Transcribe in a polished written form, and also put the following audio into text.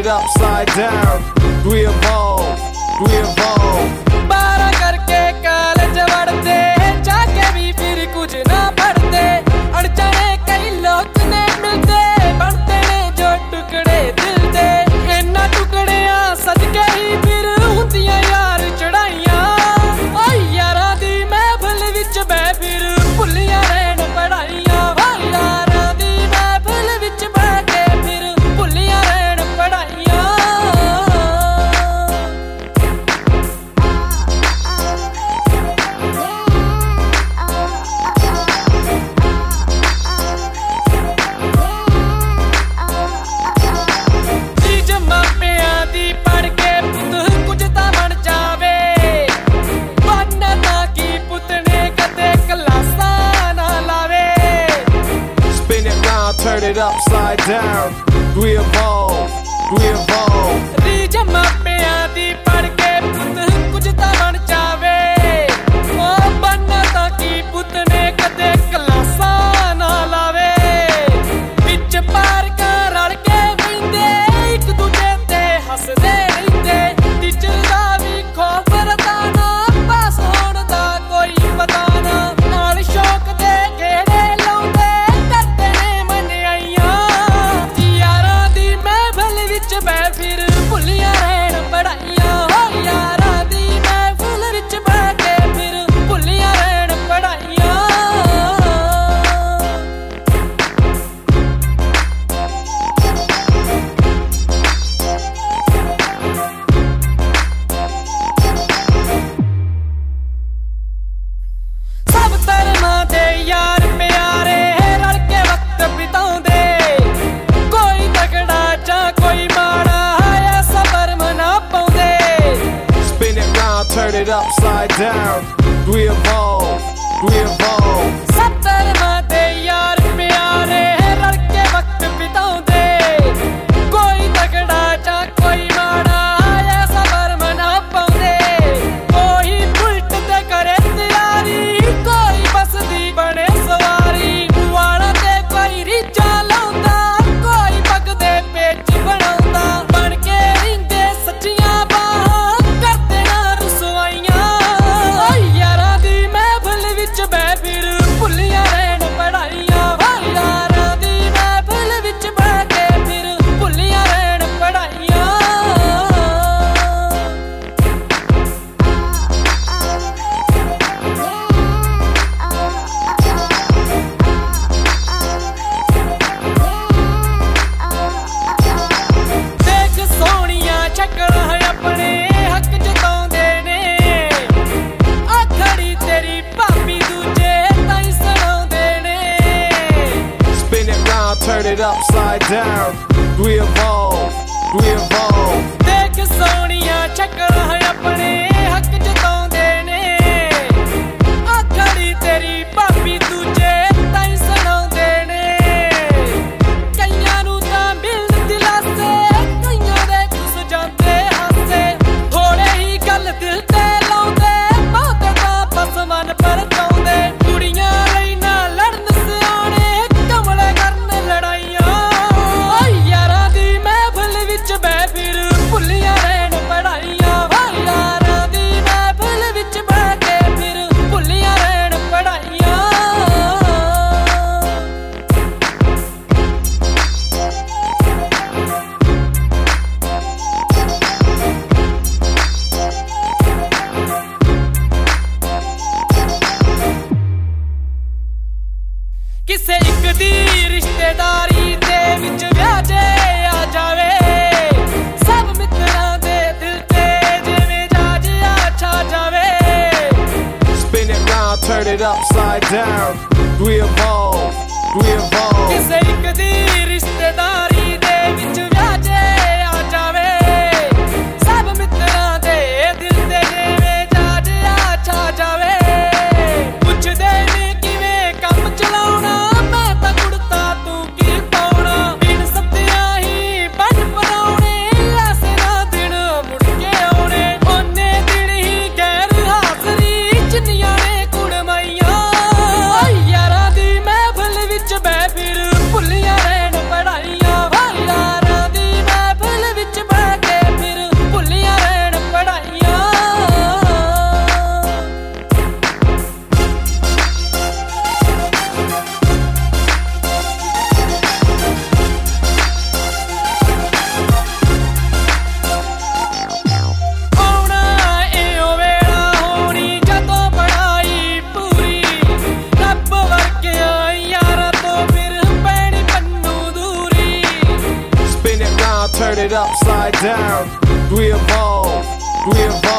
it upside down. We evolve, we evolve. 12 करके college बढ़ते जाके भी फिर कुछ ना पढ़ते अड़चने कई लोग ने मिलते बनते ने जो टुकड़े दिल दे इन्ना टुकड़िया सदके ही फिर हुंदियां यार चढ़ाइयां ओ यारा दी महफिल विच बै फिर भुलियां रहन पढ़ाइयां ओ यारा दी महफिल विच बै के फिर भुलियां रहन पढ़ाइयां Turn it upside down. We evolve, we evolve. रीजमा पिया दी पढ़ के पुत कुछ ता बन जावे ओ बनना ता की पुत ने कदे क्लासा ना लावे विच पार का रल के बिंदे एक दूजे ते हसदे रहिंदे टीचर दा भी खौफ रताना पास होण दा कोई पता ना नाल शौक दे गेड़े लाउंदे करदे ने मैं फिर भुलियां रहन पढ़ाइयां हो यारा दी महफिल विच बै के फिर भुलियां रहन पढ़ाइयां सब धर्मां दे यार प्यारे रल के वक्त बिताउंदे कोई तगड़ा जां कोई turn it upside down. We evolve, we evolve. सब धर्मां दे यार प्यारे रल के वक्त बिताउंदे कोई तगड़ा जां कोई माड़ा ऐसा भरम ना पाउंदे कोई बुलट ते करे तैयारी कोई बस दी बने सवारी वाला ते कोई रीचा लाउंदा कोई पग दे पेच बनाउंदा बन के रिंदे सच्चियां बै फिर भुलियां रहन पढ़ाइयां ओ यारा दी महफिल विच बै के फिर भुलियां रहन पढ़ाइयां देख सोहणियां शक्लां अपने हक जताउंदे ने आ खड़ी तेरी turn it upside down. We evolve, we evolve. देख सोहणियां शक्लां अपने हक जताउंदे ने आ खड़ी तेरी भाभी दूजे ताईं सुणाउंदे ने कईयां नूं तां मिलण दिलासे कईयां दे घुस जांदे हासे थोड़े ही गल दिल ते लाउंदे बहुते तां बस मन परचाउंदे कुड़ियां लई ना लड़न सिआणे कमले करन लड़ाइयां ओ यारा दी महफिल विच बै फिर भुलियां रहन पढ़ाइयां ओ यारा दी महफिल विच बै के फिर भुलियां रहन पढ़ाइयां किसे एक दी रिश्तेदारी दे विच व्याजे आ जावे सब मित्रां दे दिल ते जिवें जाज आ छा जावे Spin it round, turn it upside down. We evolve, we evolve. किसे एक दी रिश्तेदारी दे विच व्याजे आ जावे सब मित्रां दे दिल ते जिवें जाज आ छा जावे पुछदे ने किवें काम चलाउणा मैं तां कुड़ता तू की पाउणा बिन सत्तियां ही बन पराउणे लासे ना दिन मुड़ के आउणे ओने दिन ही गैर हाज़री जिन्नियां ने कुड़माइयां ओ यारा दी महफिल विच बै फिर भुलियां रहन पढ़ाई upside down. We evolve, we evolve.